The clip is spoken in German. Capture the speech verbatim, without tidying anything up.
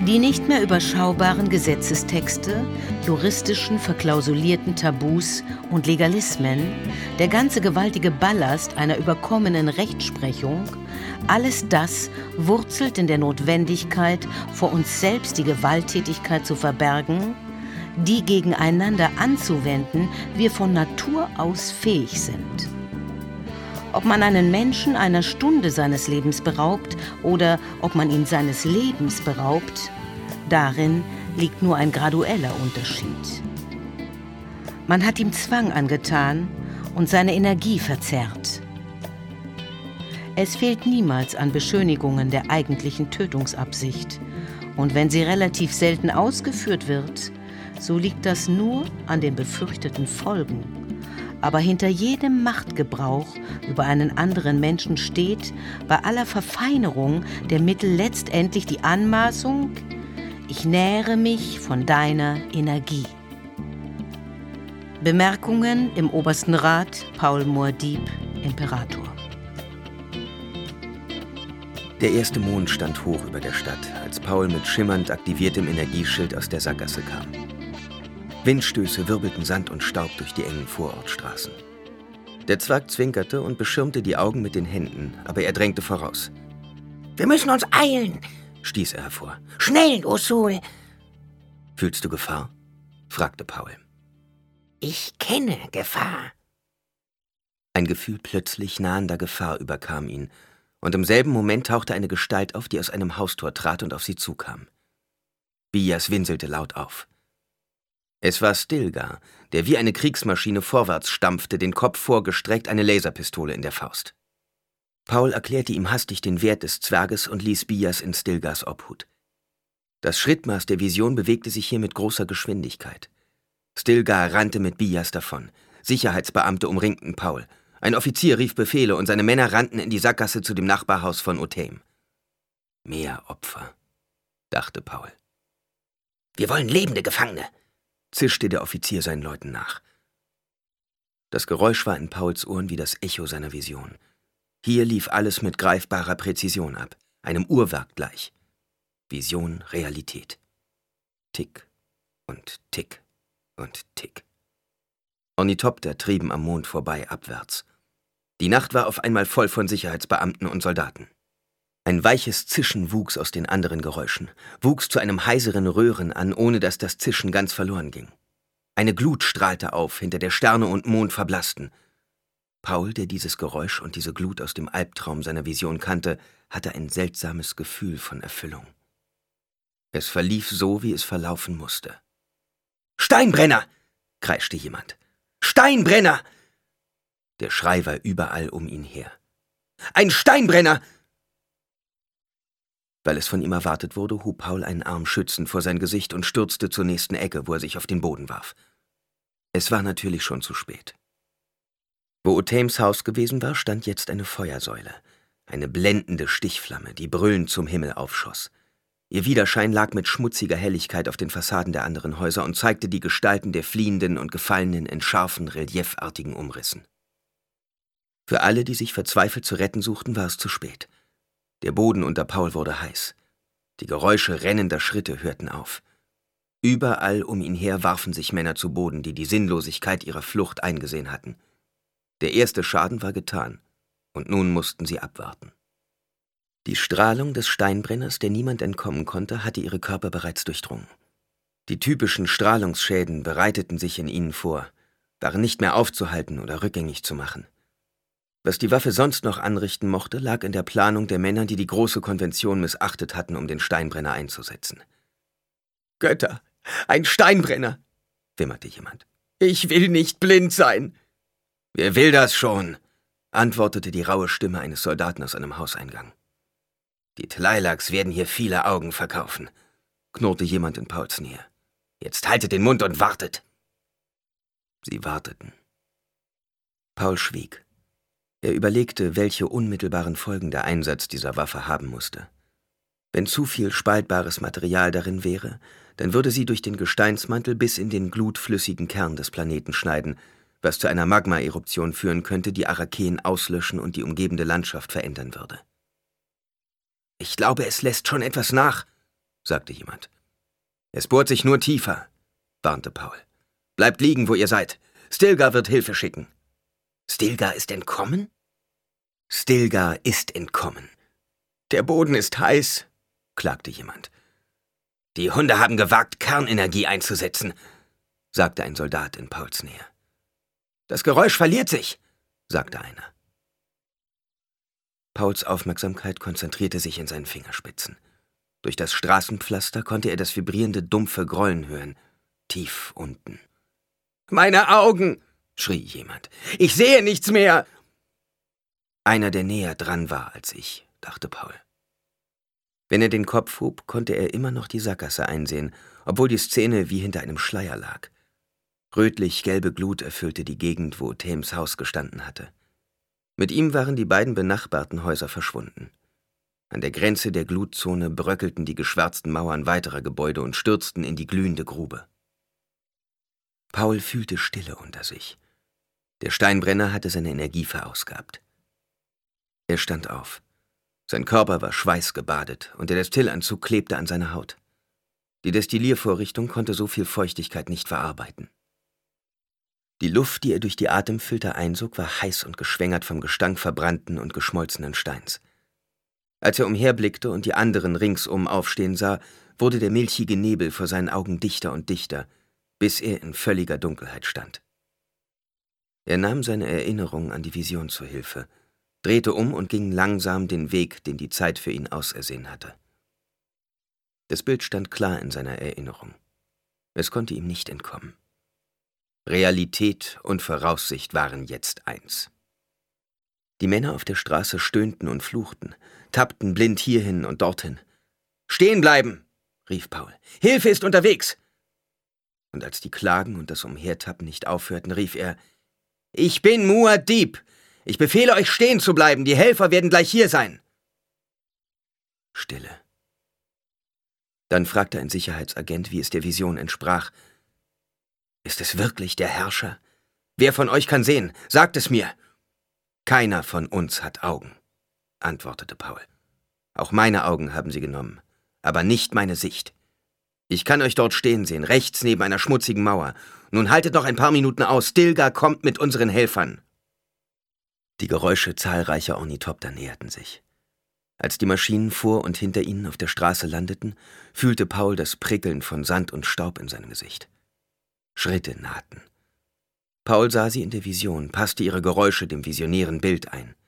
Die nicht mehr überschaubaren Gesetzestexte, juristischen verklausulierten Tabus und Legalismen, der ganze gewaltige Ballast einer überkommenen Rechtsprechung, alles das wurzelt in der Notwendigkeit, vor uns selbst die Gewalttätigkeit zu verbergen, die gegeneinander anzuwenden wir von Natur aus fähig sind. Ob man einen Menschen einer Stunde seines Lebens beraubt oder ob man ihn seines Lebens beraubt, darin liegt nur ein gradueller Unterschied. Man hat ihm Zwang angetan und seine Energie verzerrt. Es fehlt niemals an Beschönigungen der eigentlichen Tötungsabsicht. Und wenn sie relativ selten ausgeführt wird, so liegt das nur an den befürchteten Folgen. Aber hinter jedem Machtgebrauch über einen anderen Menschen steht bei aller Verfeinerung der Mittel letztendlich die Anmaßung: Ich nähere mich von deiner Energie. Bemerkungen im Obersten Rat, Paul Mohr-Diep, Imperator. Der erste Mond stand hoch über der Stadt, als Paul mit schimmernd aktiviertem Energieschild aus der Sackgasse kam. Windstöße wirbelten Sand und Staub durch die engen Vorortstraßen. Der Zwerg zwinkerte und beschirmte die Augen mit den Händen, aber er drängte voraus. »Wir müssen uns eilen«, stieß er hervor. »Schnell, Usul!« »Fühlst du Gefahr?« fragte Paul. »Ich kenne Gefahr.« Ein Gefühl plötzlich nahender Gefahr überkam ihn, und im selben Moment tauchte eine Gestalt auf, die aus einem Haustor trat und auf sie zukam. Bias winselte laut auf. Es war Stilgar, der wie eine Kriegsmaschine vorwärts stampfte, den Kopf vorgestreckt, eine Laserpistole in der Faust. Paul erklärte ihm hastig den Wert des Zwerges und ließ Bias in Stilgars Obhut. Das Schrittmaß der Vision bewegte sich hier mit großer Geschwindigkeit. Stilgar rannte mit Bias davon. Sicherheitsbeamte umringten Paul. Ein Offizier rief Befehle und seine Männer rannten in die Sackgasse zu dem Nachbarhaus von Otheym. Mehr Opfer, dachte Paul. »Wir wollen lebende Gefangene«, zischte der Offizier seinen Leuten nach. Das Geräusch war in Pauls Ohren wie das Echo seiner Vision. Hier lief alles mit greifbarer Präzision ab, einem Uhrwerk gleich. Vision, Realität. Tick und Tick und Tick. Ornithopter trieben am Mond vorbei abwärts. Die Nacht war auf einmal voll von Sicherheitsbeamten und Soldaten. Ein weiches Zischen wuchs aus den anderen Geräuschen, wuchs zu einem heiseren Röhren an, ohne dass das Zischen ganz verloren ging. Eine Glut strahlte auf, hinter der Sterne und Mond verblassten. Paul, der dieses Geräusch und diese Glut aus dem Albtraum seiner Vision kannte, hatte ein seltsames Gefühl von Erfüllung. Es verlief so, wie es verlaufen musste. »Steinbrenner!« kreischte jemand. »Steinbrenner!« Der Schrei war überall um ihn her. »Ein Steinbrenner!« Weil es von ihm erwartet wurde, hob Paul einen Arm schützend vor sein Gesicht und stürzte zur nächsten Ecke, wo er sich auf den Boden warf. Es war natürlich schon zu spät. Wo Otheims Haus gewesen war, stand jetzt eine Feuersäule, eine blendende Stichflamme, die brüllend zum Himmel aufschoss. Ihr Widerschein lag mit schmutziger Helligkeit auf den Fassaden der anderen Häuser und zeigte die Gestalten der Fliehenden und Gefallenen in scharfen, reliefartigen Umrissen. Für alle, die sich verzweifelt zu retten suchten, war es zu spät. Der Boden unter Paul wurde heiß. Die Geräusche rennender Schritte hörten auf. Überall um ihn her warfen sich Männer zu Boden, die die Sinnlosigkeit ihrer Flucht eingesehen hatten. Der erste Schaden war getan, und nun mussten sie abwarten. Die Strahlung des Steinbrenners, der niemand entkommen konnte, hatte ihre Körper bereits durchdrungen. Die typischen Strahlungsschäden bereiteten sich in ihnen vor, waren nicht mehr aufzuhalten oder rückgängig zu machen. Was die Waffe sonst noch anrichten mochte, lag in der Planung der Männer, die die große Konvention missachtet hatten, um den Steinbrenner einzusetzen. »Götter, ein Steinbrenner«, wimmerte jemand. »Ich will nicht blind sein.« »Wer will das schon?«, antwortete die raue Stimme eines Soldaten aus einem Hauseingang. »Die Tleilachs werden hier viele Augen verkaufen«, knurrte jemand in Pauls Nähe. »Jetzt haltet den Mund und wartet!« Sie warteten. Paul schwieg. Er überlegte, welche unmittelbaren Folgen der Einsatz dieser Waffe haben musste. Wenn zu viel spaltbares Material darin wäre, dann würde sie durch den Gesteinsmantel bis in den glutflüssigen Kern des Planeten schneiden, was zu einer Magma-Eruption führen könnte, die Arakeen auslöschen und die umgebende Landschaft verändern würde. »Ich glaube, es lässt schon etwas nach«, sagte jemand. »Es bohrt sich nur tiefer«, warnte Paul. »Bleibt liegen, wo ihr seid. Stilgar wird Hilfe schicken.« »Stilgar ist entkommen?« »Stilgar ist entkommen. Der Boden ist heiß«, klagte jemand. »Die Hunde haben gewagt, Kernenergie einzusetzen«, sagte ein Soldat in Pauls Nähe. »Das Geräusch verliert sich«, sagte einer. Pauls Aufmerksamkeit konzentrierte sich in seinen Fingerspitzen. Durch das Straßenpflaster konnte er das vibrierende, dumpfe Grollen hören, tief unten. »Meine Augen«, schrie jemand. »Ich sehe nichts mehr!« Einer, der näher dran war als ich, dachte Paul. Wenn er den Kopf hob, konnte er immer noch die Sackgasse einsehen, obwohl die Szene wie hinter einem Schleier lag. Rötlich-gelbe Glut erfüllte die Gegend, wo Thames Haus gestanden hatte. Mit ihm waren die beiden benachbarten Häuser verschwunden. An der Grenze der Glutzone bröckelten die geschwärzten Mauern weiterer Gebäude und stürzten in die glühende Grube. Paul fühlte Stille unter sich. Der Steinbrenner hatte seine Energie verausgabt. Er stand auf. Sein Körper war schweißgebadet und der Destillanzug klebte an seiner Haut. Die Destilliervorrichtung konnte so viel Feuchtigkeit nicht verarbeiten. Die Luft, die er durch die Atemfilter einsog, war heiß und geschwängert vom Gestank verbrannten und geschmolzenen Steins. Als er umherblickte und die anderen ringsum aufstehen sah, wurde der milchige Nebel vor seinen Augen dichter und dichter, bis er in völliger Dunkelheit stand. Er nahm seine Erinnerung an die Vision zur Hilfe, drehte um und ging langsam den Weg, den die Zeit für ihn ausersehen hatte. Das Bild stand klar in seiner Erinnerung. Es konnte ihm nicht entkommen. Realität und Voraussicht waren jetzt eins. Die Männer auf der Straße stöhnten und fluchten, tappten blind hierhin und dorthin. »Stehen bleiben«, rief Paul. »Hilfe ist unterwegs!« Und als die Klagen und das Umhertappen nicht aufhörten, rief er, »Ich bin Muad'Dib! Ich befehle euch, stehen zu bleiben, die Helfer werden gleich hier sein!« Stille. Dann fragte ein Sicherheitsagent, wie es der Vision entsprach, »Ist es wirklich der Herrscher? Wer von euch kann sehen? Sagt es mir!« »Keiner von uns hat Augen«, antwortete Paul. »Auch meine Augen haben sie genommen, aber nicht meine Sicht. Ich kann euch dort stehen sehen, rechts neben einer schmutzigen Mauer. Nun haltet noch ein paar Minuten aus, Stilgar kommt mit unseren Helfern.« Die Geräusche zahlreicher Ornithopter näherten sich. Als die Maschinen vor und hinter ihnen auf der Straße landeten, fühlte Paul das Prickeln von Sand und Staub in seinem Gesicht. Schritte nahten. Paul sah sie in der Vision, passte ihre Geräusche dem visionären Bild ein.